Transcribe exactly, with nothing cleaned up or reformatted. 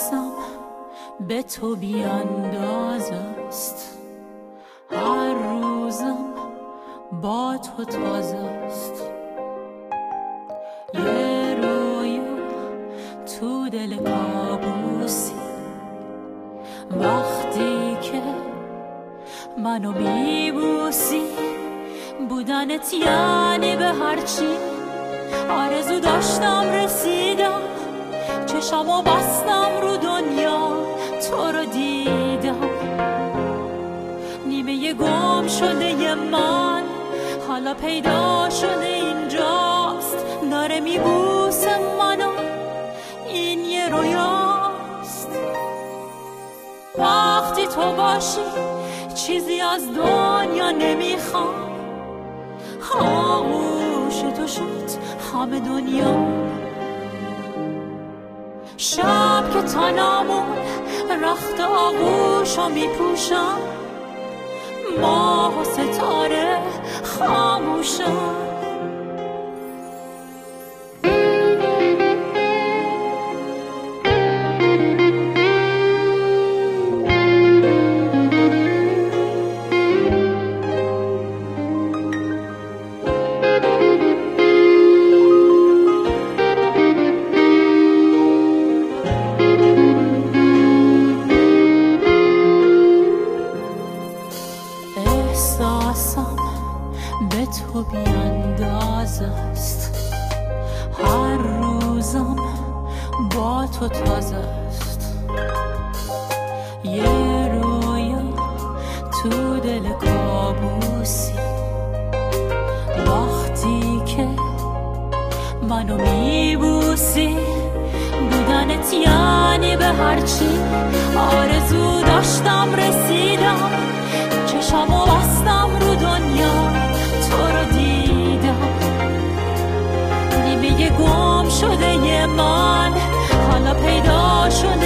احساسم به تو بیانداز است، هر روزم با تو تازه است. یه رویا تو دل کابوسی، وقتی که منو میبوسی، بودنت یعنی به هرچی آرزو داشتم رسیدم. چشمو بستم رو دنیا، تو رو دیدم. نیمه گم شده ی من حالا پیدا شده اینجاست، داره میبوسه منو، این یه رویاست. وقتی تو باشی چیزی از دنیا نمیخوام، خاموش تو شد همه دنیا. شب که تنمون رخت آغوشو میپوشم، ماه و ستاره خاموشم. احساسم به تو بیانداز است، هر روزم با تو تازه است. یه رویا تو دل کابوسی، وقتی که منو میبوسی، بودنت یعنی به هرچی آرزو داشتم رسیدم. چشمو بستم رو دنیا، تو رو دیدم. نیمه گم شده ی من حالا پیدا شده